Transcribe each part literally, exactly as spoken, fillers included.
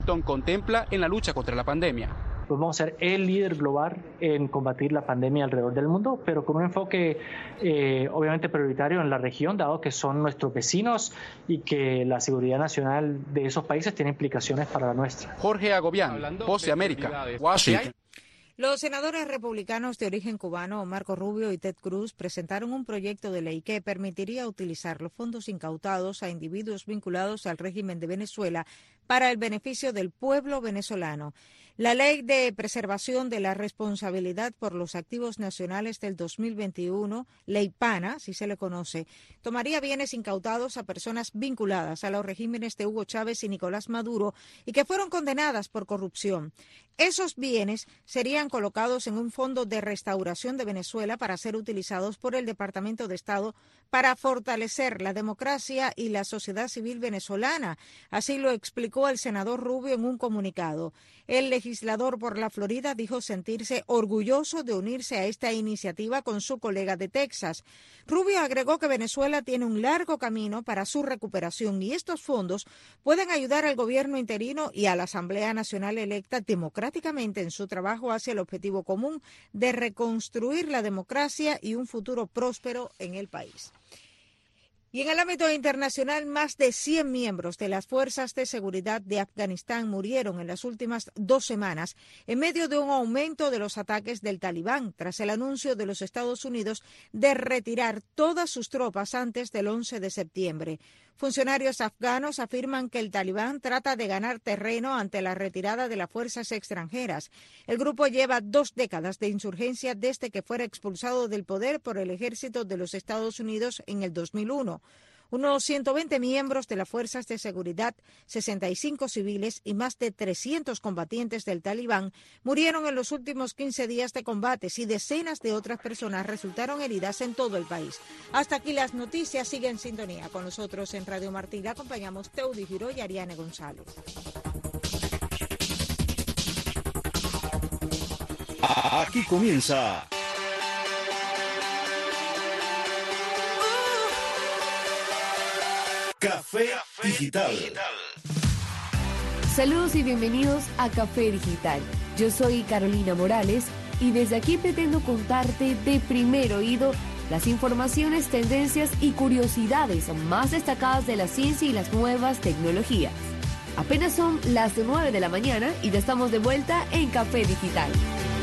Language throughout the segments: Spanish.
contempla en la lucha contra la pandemia. Pues vamos a ser el líder global en combatir la pandemia alrededor del mundo, pero con un enfoque eh, obviamente prioritario en la región, dado que son nuestros vecinos y que la seguridad nacional de esos países tiene implicaciones para la nuestra. Jorge Agobián, Voz de América, Washington. Los senadores republicanos de origen cubano, Marco Rubio y Ted Cruz, presentaron un proyecto de ley que permitiría utilizar los fondos incautados a individuos vinculados al régimen de Venezuela para el beneficio del pueblo venezolano. La Ley de Preservación de la Responsabilidad por los Activos Nacionales del dos mil veintiuno, Ley PANA, así se le conoce, tomaría bienes incautados a personas vinculadas a los regímenes de Hugo Chávez y Nicolás Maduro y que fueron condenadas por corrupción. Esos bienes serían colocados en un fondo de restauración de Venezuela para ser utilizados por el Departamento de Estado para fortalecer la democracia y la sociedad civil venezolana. Así lo explicó el senador Rubio en un comunicado. El legislador por la Florida dijo sentirse orgulloso de unirse a esta iniciativa con su colega de Texas. Rubio agregó que Venezuela tiene un largo camino para su recuperación y estos fondos pueden ayudar al gobierno interino y a la Asamblea Nacional electa democráticamente en su trabajo hacia el objetivo común de reconstruir la democracia y un futuro próspero en el país. Y en el ámbito internacional, más de cien miembros de las fuerzas de seguridad de Afganistán murieron en las últimas dos semanas en medio de un aumento de los ataques del Talibán tras el anuncio de los Estados Unidos de retirar todas sus tropas antes del once de septiembre. Funcionarios afganos afirman que el Talibán trata de ganar terreno ante la retirada de las fuerzas extranjeras. El grupo lleva dos décadas de insurgencia desde que fuera expulsado del poder por el ejército de los Estados Unidos en el dos mil uno. Unos ciento veinte miembros de las fuerzas de seguridad, sesenta y cinco civiles y más de trescientos combatientes del Talibán murieron en los últimos quince días de combates y decenas de otras personas resultaron heridas en todo el país. Hasta aquí las noticias. Sigue en sintonía con nosotros en Radio Martí. Le acompañamos Teudi Giró y Ariane González. Aquí comienza Café Digital. Saludos y bienvenidos a Café Digital. Yo soy Carolina Morales y desde aquí pretendo contarte de primer oído las informaciones, tendencias y curiosidades más destacadas de la ciencia y las nuevas tecnologías. Apenas son las nueve de la mañana y ya estamos de vuelta en Café Digital.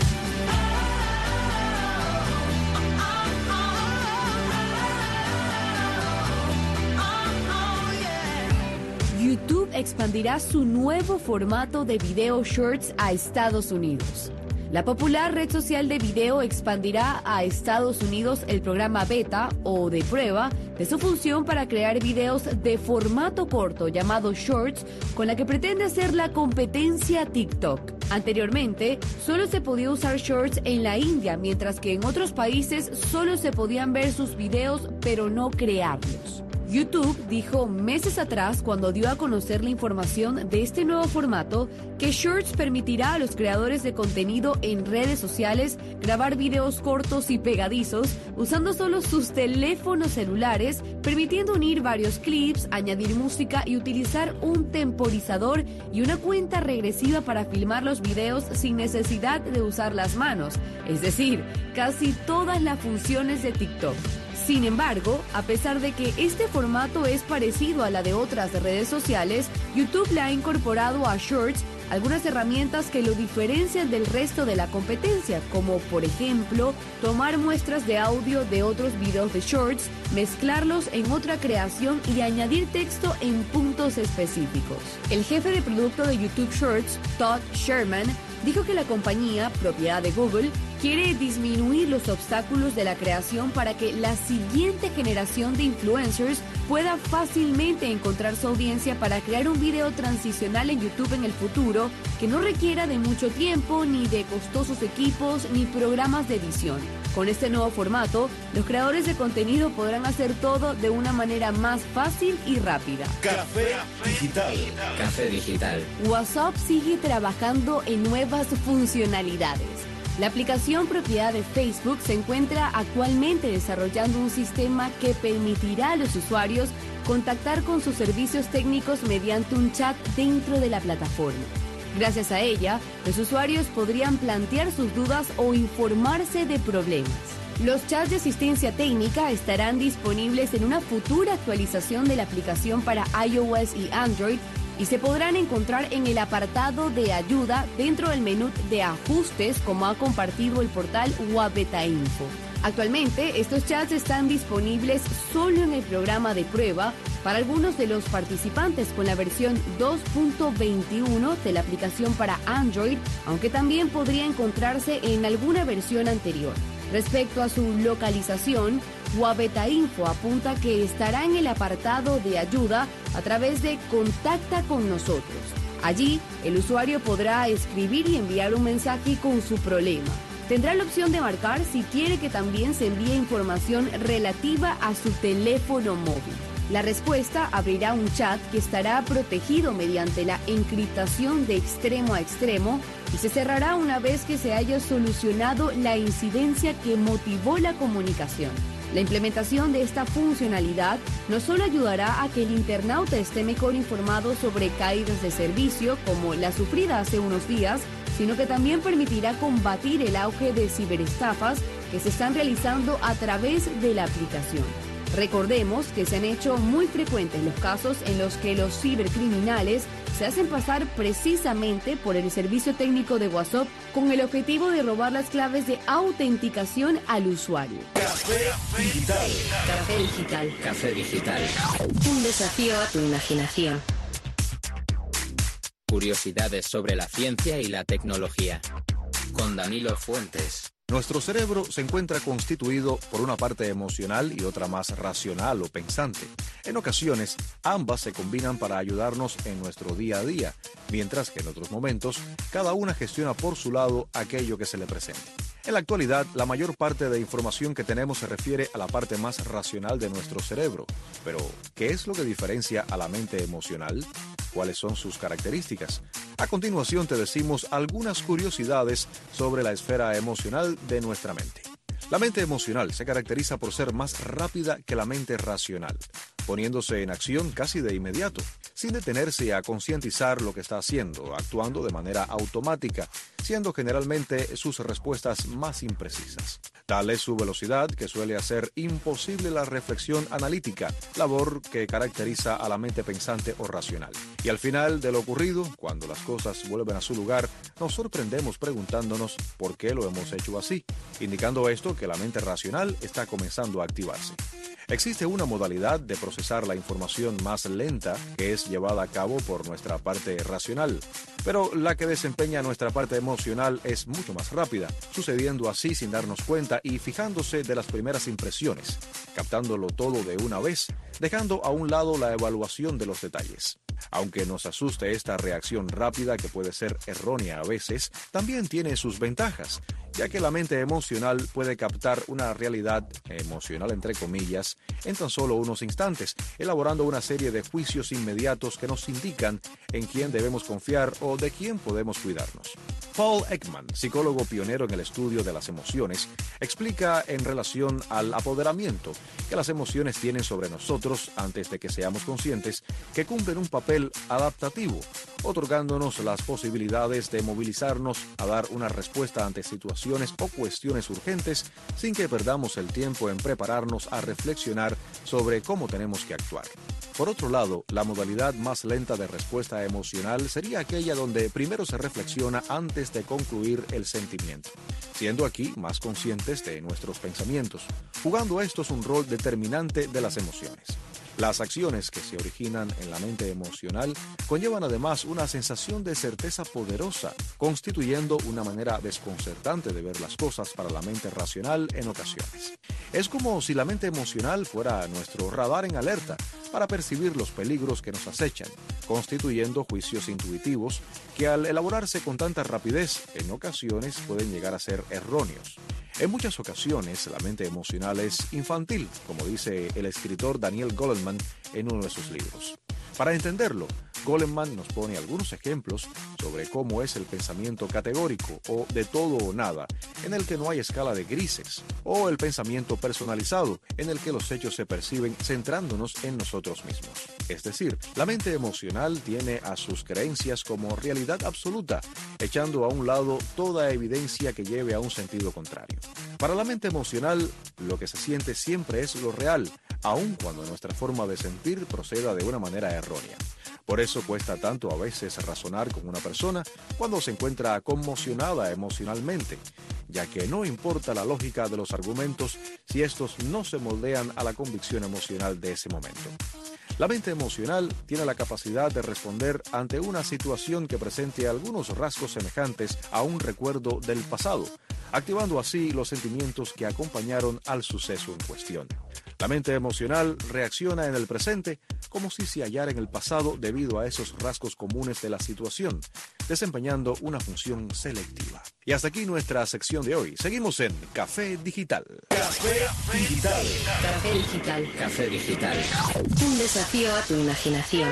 YouTube expandirá su nuevo formato de video Shorts a Estados Unidos. La popular red social de video expandirá a Estados Unidos el programa beta o de prueba de su función para crear videos de formato corto llamado Shorts, con la que pretende hacer la competencia a TikTok. Anteriormente, solo se podía usar Shorts en la India, mientras que en otros países solo se podían ver sus videos, pero no crearlos. YouTube dijo meses atrás, cuando dio a conocer la información de este nuevo formato, que Shorts permitirá a los creadores de contenido en redes sociales grabar videos cortos y pegadizos usando solo sus teléfonos celulares, permitiendo unir varios clips, añadir música y utilizar un temporizador y una cuenta regresiva para filmar los videos sin necesidad de usar las manos, es decir, casi todas las funciones de TikTok. Sin embargo, a pesar de que este formato es parecido a la de otras redes sociales, YouTube le ha incorporado a Shorts algunas herramientas que lo diferencian del resto de la competencia, como por ejemplo, tomar muestras de audio de otros videos de Shorts, mezclarlos en otra creación y añadir texto en puntos específicos. El jefe de producto de YouTube Shorts, Todd Sherman, dijo que la compañía, propiedad de Google, quiere disminuir los obstáculos de la creación para que la siguiente generación de influencers pueda fácilmente encontrar su audiencia para crear un video transicional en YouTube en el futuro que no requiera de mucho tiempo, ni de costosos equipos, ni programas de edición. Con este nuevo formato, los creadores de contenido podrán hacer todo de una manera más fácil y rápida. Café Digital. Café Digital. WhatsApp sigue trabajando en nuevas funcionalidades. La aplicación propiedad de Facebook se encuentra actualmente desarrollando un sistema que permitirá a los usuarios contactar con sus servicios técnicos mediante un chat dentro de la plataforma. Gracias a ella, los usuarios podrían plantear sus dudas o informarse de problemas. Los chats de asistencia técnica estarán disponibles en una futura actualización de la aplicación para iOS y Android y se podrán encontrar en el apartado de ayuda dentro del menú de ajustes, como ha compartido el portal Wabeta Info. Actualmente, estos chats están disponibles solo en el programa de prueba para algunos de los participantes con la versión dos punto veintiuno de la aplicación para Android, aunque también podría encontrarse en alguna versión anterior. Respecto a su localización, Wabeta Info apunta que estará en el apartado de ayuda a través de Contacta con nosotros. Allí, el usuario podrá escribir y enviar un mensaje con su problema. Tendrá la opción de marcar si quiere que también se envíe información relativa a su teléfono móvil. La respuesta abrirá un chat que estará protegido mediante la encriptación de extremo a extremo y se cerrará una vez que se haya solucionado la incidencia que motivó la comunicación. La implementación de esta funcionalidad no solo ayudará a que el internauta esté mejor informado sobre caídas de servicio, como la sufrida hace unos días, sino que también permitirá combatir el auge de ciberestafas que se están realizando a través de la aplicación. Recordemos que se han hecho muy frecuentes los casos en los que los cibercriminales se hacen pasar precisamente por el servicio técnico de WhatsApp con el objetivo de robar las claves de autenticación al usuario. Café Digital. Café Digital. Café Digital. Un desafío a tu imaginación. Curiosidades sobre la ciencia y la tecnología. Con Danilo Fuentes. Nuestro cerebro se encuentra constituido por una parte emocional y otra más racional o pensante. En ocasiones, ambas se combinan para ayudarnos en nuestro día a día, mientras que en otros momentos, cada una gestiona por su lado aquello que se le presente. En la actualidad, la mayor parte de información que tenemos se refiere a la parte más racional de nuestro cerebro. Pero, ¿qué es lo que diferencia a la mente emocional? ¿Cuáles son sus características? A continuación te decimos algunas curiosidades sobre la esfera emocional de nuestra mente. La mente emocional se caracteriza por ser más rápida que la mente racional, poniéndose en acción casi de inmediato, sin detenerse a concientizar lo que está haciendo, actuando de manera automática, siendo generalmente sus respuestas más imprecisas. Tal es su velocidad que suele hacer imposible la reflexión analítica, labor que caracteriza a la mente pensante o racional. Y al final de lo ocurrido, cuando las cosas vuelven a su lugar, nos sorprendemos preguntándonos por qué lo hemos hecho así, indicando esto que la mente racional está comenzando a activarse. Existe una modalidad de procesar la información más lenta que es llevada a cabo por nuestra parte racional, pero la que desempeña nuestra parte emocional es mucho más rápida, sucediendo así sin darnos cuenta y fijándose de las primeras impresiones, captándolo todo de una vez, dejando a un lado la evaluación de los detalles. Aunque nos asuste esta reacción rápida que puede ser errónea a veces, también tiene sus ventajas, ya que la mente emocional puede captar una realidad emocional entre comillas en tan solo unos instantes, elaborando una serie de juicios inmediatos que nos indican en quién debemos confiar o de quién podemos cuidarnos. Paul Ekman, psicólogo pionero en el estudio de las emociones, explica en relación al apoderamiento que las emociones tienen sobre nosotros antes de que seamos conscientes que cumplen un papel adaptativo, otorgándonos las posibilidades de movilizarnos a dar una respuesta ante situaciones o cuestiones urgentes sin que perdamos el tiempo en prepararnos a reflexionar sobre cómo tenemos que actuar. Por otro lado, la modalidad más lenta de respuesta emocional sería aquella donde primero se reflexiona antes de concluir el sentimiento, siendo aquí más conscientes de nuestros pensamientos, jugando a estos un rol determinante de las emociones. Las acciones que se originan en la mente emocional conllevan además una sensación de certeza poderosa, constituyendo una manera desconcertante de ver las cosas para la mente racional en ocasiones. Es como si la mente emocional fuera nuestro radar en alerta para percibir los peligros que nos acechan, constituyendo juicios intuitivos que al elaborarse con tanta rapidez en ocasiones pueden llegar a ser erróneos. En muchas ocasiones, la mente emocional es infantil, como dice el escritor Daniel Goleman en uno de sus libros. Para entenderlo, Goleman nos pone algunos ejemplos sobre cómo es el pensamiento categórico o de todo o nada, en el que no hay escala de grises, o el pensamiento personalizado, en el que los hechos se perciben centrándonos en nosotros mismos. Es decir, la mente emocional tiene a sus creencias como realidad absoluta, echando a un lado toda evidencia que lleve a un sentido contrario. Para la mente emocional, lo que se siente siempre es lo real, aun cuando nuestra forma de sentir proceda de una manera errónea. Por eso cuesta tanto a veces razonar con una persona cuando se encuentra conmocionada emocionalmente, ya que no importa la lógica de los argumentos si estos no se moldean a la convicción emocional de ese momento. La mente emocional tiene la capacidad de responder ante una situación que presente algunos rasgos semejantes a un recuerdo del pasado, activando así los sentimientos que acompañaron al suceso en cuestión. La mente emocional reacciona en el presente como si se hallara en el pasado debido a esos rasgos comunes de la situación, desempeñando una función selectiva. Y hasta aquí nuestra sección de hoy. Seguimos en Café Digital. Café Digital. Café Digital. Café Digital. Un desafío a tu imaginación.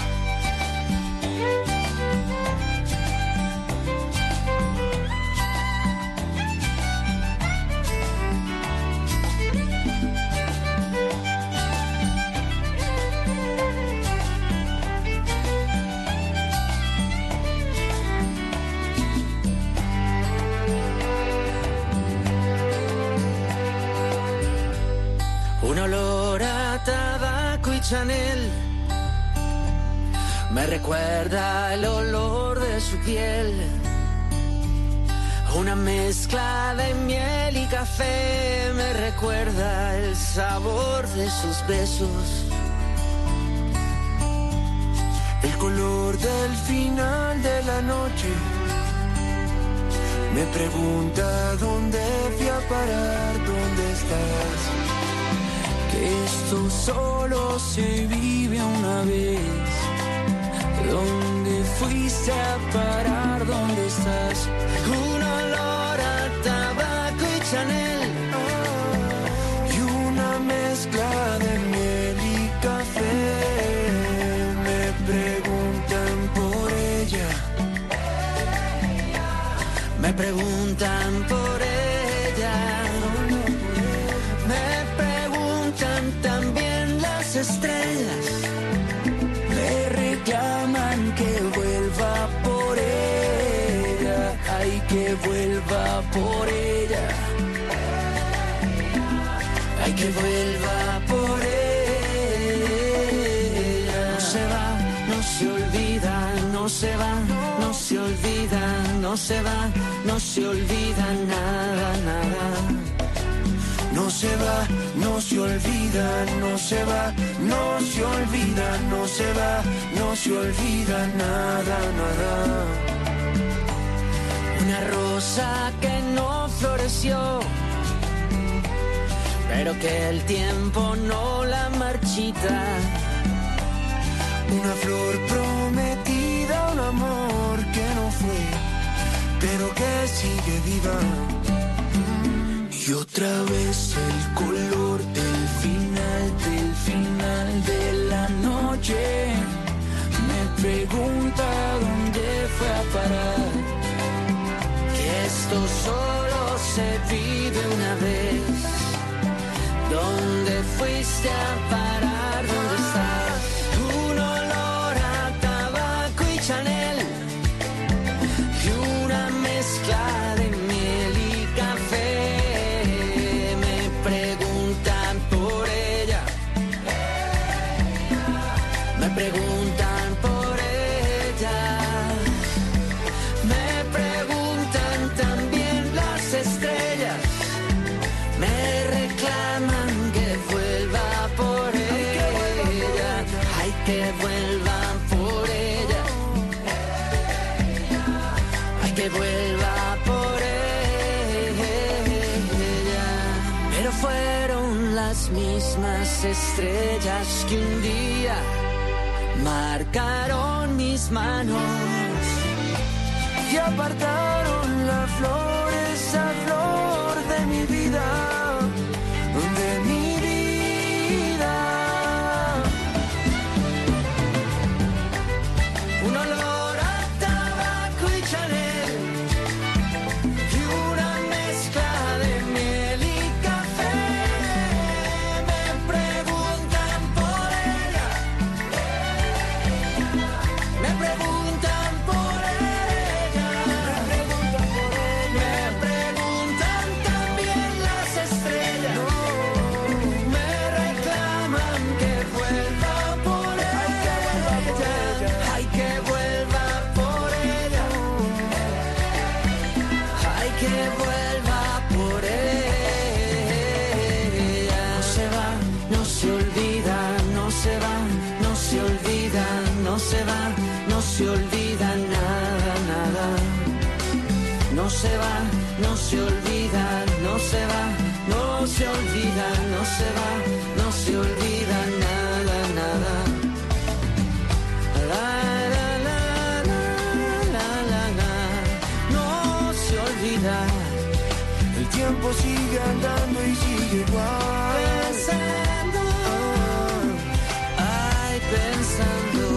Un olor a tabaco y Chanel me recuerda el olor de su piel. Una mezcla de miel y café me recuerda el sabor de sus besos. El color del final de la noche me pregunta dónde fui a parar, dónde estás. Que esto solo se vive una vez. ¿Dónde fuiste a parar? ¿Dónde estás? Un olor a tabaco y Chanel y una mezcla de miel y café. Me preguntan por ella. Me preguntan por ella. También las estrellas me reclaman que vuelva por ella, ay, que vuelva por ella, ay, que vuelva por ella. No se va, no se olvida, no se va, no se olvida, no se va, no se olvida nada, nada. No se va, no se olvida, no se va, no se olvida, no se va, no se olvida nada, nada. Una rosa que no floreció, pero que el tiempo no la marchita. Una flor prometida, un amor que no fue, pero que sigue viva. Y otra vez el color del final, del final de la noche me pregunta dónde fue a parar. Que esto solo se vive una vez. ¿Dónde fuiste a parar? ¿Dónde estás? Un olor a tabaco y Chanel y una mezcla de miel y café. Me preguntan por ella, me preguntan también las estrellas, me reclaman que vuelva por ella, ay, que vuelva por ella, ay, que vuelva por ella. Pero fueron las mismas estrellas que un día marcaron mis manos y apartaron la flor, esa flor de mi vida, de mi vida. se va, no se olvida, no se va, no se olvida, no se va, no se olvida nada, nada. La, la, la, la, la, la, la. No se olvida. El tiempo sigue andando y sigue igual. Pensando, ay, pensando.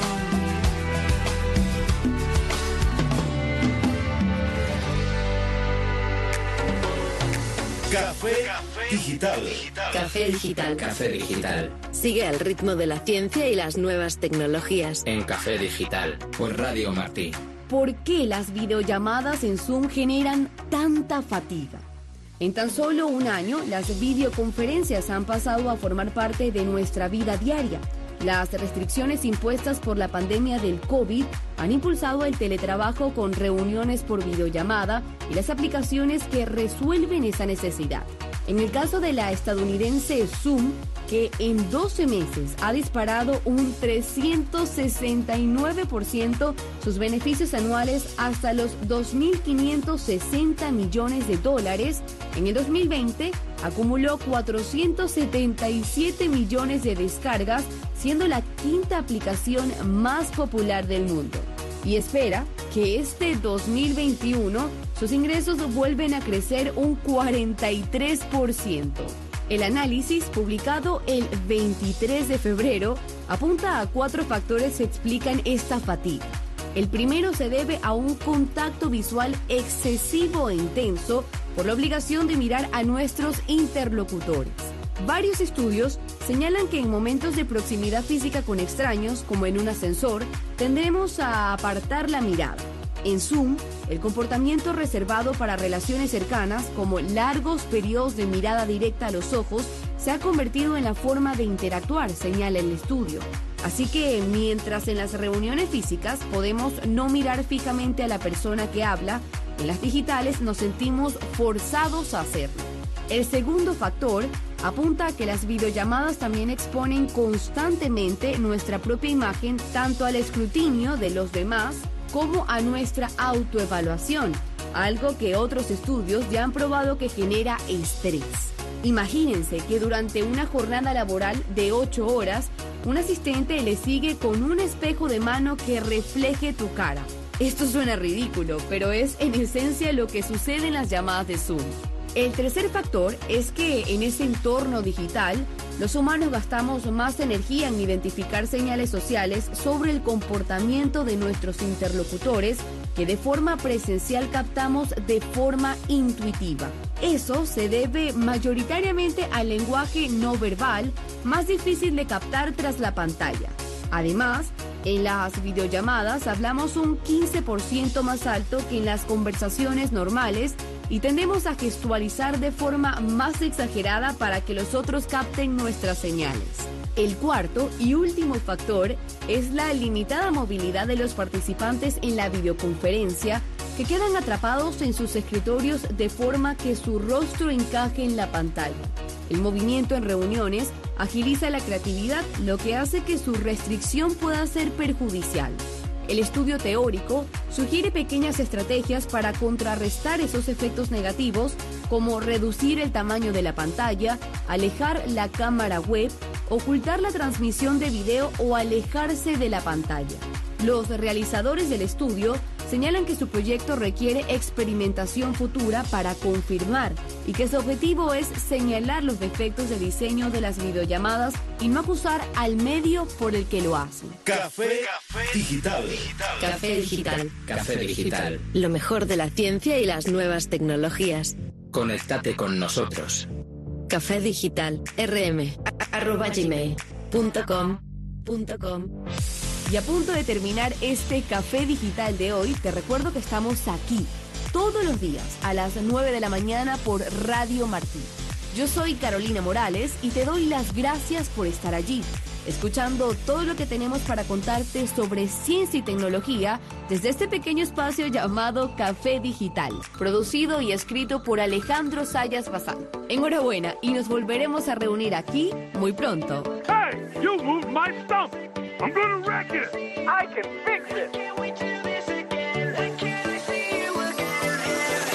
Café Digital. Café Digital. Café Digital. Sigue al ritmo de la ciencia y las nuevas tecnologías. En Café Digital, por Radio Martí. ¿Por qué las videollamadas en Zoom generan tanta fatiga? En tan solo un año, las videoconferencias han pasado a formar parte de nuestra vida diaria. Las restricciones impuestas por la pandemia del COVID han impulsado el teletrabajo con reuniones por videollamada y las aplicaciones que resuelven esa necesidad. En el caso de la estadounidense Zoom, que en doce meses ha disparado un trescientos sesenta y nueve por ciento sus beneficios anuales hasta los dos mil quinientos sesenta millones de dólares, en el dos mil veinte acumuló cuatrocientos setenta y siete millones de descargas, siendo la quinta aplicación más popular del mundo. Y espera que este dos mil veintiuno sus ingresos vuelven a crecer un cuarenta y tres por ciento. El análisis, publicado el veintitrés de febrero, apunta a cuatro factores que explican esta fatiga. El primero se debe a un contacto visual excesivo e intenso por la obligación de mirar a nuestros interlocutores. Varios estudios señalan que en momentos de proximidad física con extraños, como en un ascensor, tendremos a apartar la mirada. En Zoom, el comportamiento reservado para relaciones cercanas, como largos periodos de mirada directa a los ojos, se ha convertido en la forma de interactuar, señala el estudio. Así que, mientras en las reuniones físicas podemos no mirar fijamente a la persona que habla, en las digitales nos sentimos forzados a hacerlo. El segundo factor apunta a que las videollamadas también exponen constantemente nuestra propia imagen tanto al escrutinio de los demás como a nuestra autoevaluación, algo que otros estudios ya han probado que genera estrés. Imagínense que durante una jornada laboral de ocho horas, un asistente le sigue con un espejo de mano que refleje tu cara. Esto suena ridículo, pero es en esencia lo que sucede en las llamadas de Zoom. El tercer factor es que en ese entorno digital, los humanos gastamos más energía en identificar señales sociales sobre el comportamiento de nuestros interlocutores que de forma presencial captamos de forma intuitiva. Eso se debe mayoritariamente al lenguaje no verbal, más difícil de captar tras la pantalla. Además, en las videollamadas hablamos un quince por ciento más alto que en las conversaciones normales y tendemos a gestualizar de forma más exagerada para que los otros capten nuestras señales. El cuarto y último factor es la limitada movilidad de los participantes en la videoconferencia, que quedan atrapados en sus escritorios de forma que su rostro encaje en la pantalla. El movimiento en reuniones agiliza la creatividad, lo que hace que su restricción pueda ser perjudicial. El estudio teórico sugiere pequeñas estrategias para contrarrestar esos efectos negativos, como reducir el tamaño de la pantalla, alejar la cámara web, ocultar la transmisión de video o alejarse de la pantalla. Los realizadores del estudio señalan que su proyecto requiere experimentación futura para confirmar y que su objetivo es señalar los defectos de diseño de las videollamadas y no acusar al medio por el que lo hacen. Café Digital. Café Digital. Café Digital. Lo mejor de la ciencia y las nuevas tecnologías. Conéctate con nosotros. Café Digital. rm arroba gmail punto com punto com. Y a punto de terminar este Café Digital de hoy, te recuerdo que estamos aquí todos los días a las nueve de la mañana por Radio Martí. Yo soy Carolina Morales y te doy las gracias por estar allí, escuchando todo lo que tenemos para contarte sobre ciencia y tecnología desde este pequeño espacio llamado Café Digital, producido y escrito por Alejandro Sayas Bazán. Enhorabuena y nos volveremos a reunir aquí muy pronto. Hey, you moved my stump. I'm gonna wreck it. I can fix it. Can't wait to this again. I can't see you again.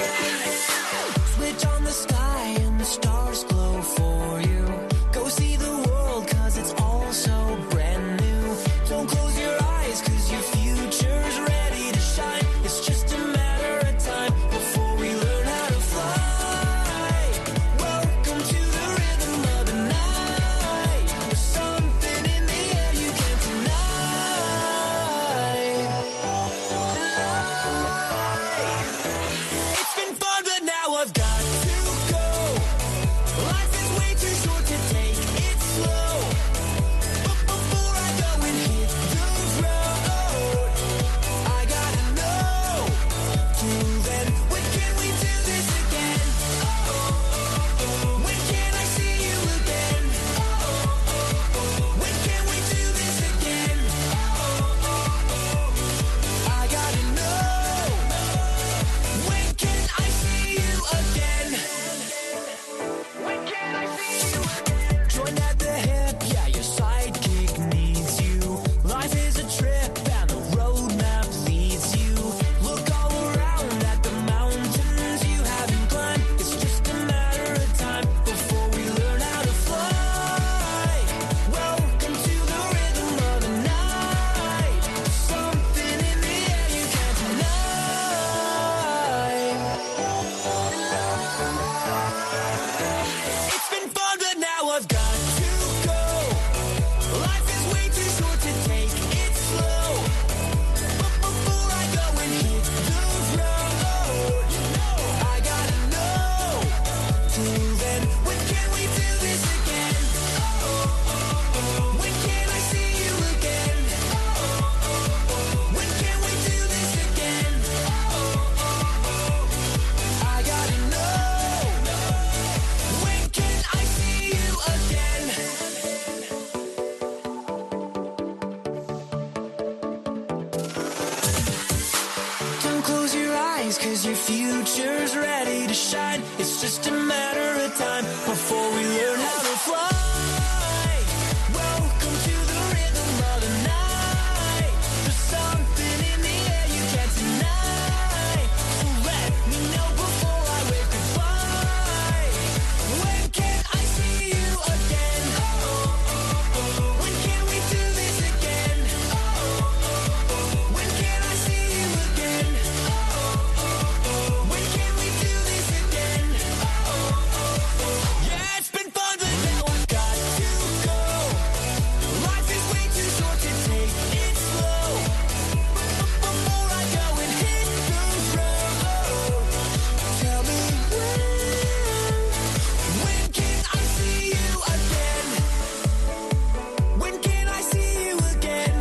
days, cause your future's ready to shine. It's just a matter of time before we learn how to fly. Welcome to the rhythm of the night. There's something in the air you can't deny. So let me know before I wave goodbye. When can I see you again? Oh, oh, oh. When can we do this again? Oh, oh, oh. When can I see you again? Oh, oh, oh. When can we do this again? Oh, oh, oh. Yeah, it's been fun, but now I've got to go. Life is way too short to take it slow. Before I go and hit the road, tell me when. When can I see you again? When can I see you again?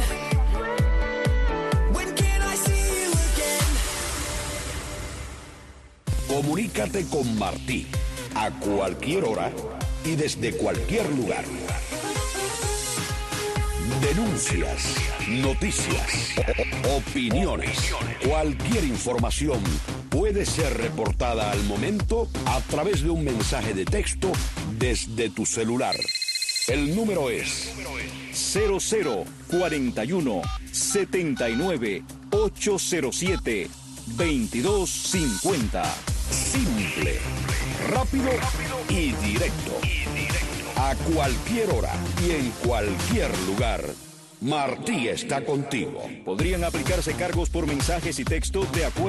When can I see you again? Comunícate con Martí a cualquier hora y desde cualquier lugar. Denuncias, noticias, o- opiniones, cualquier información puede ser reportada al momento a través de un mensaje de texto desde tu celular. El número es cero cero cuarenta y uno setenta y nueve ochocientos siete veintidós cincuenta. Simple, rápido y directo. A cualquier hora y en cualquier lugar, Martí está contigo. Podrían aplicarse cargos por mensajes y texto de acuerdo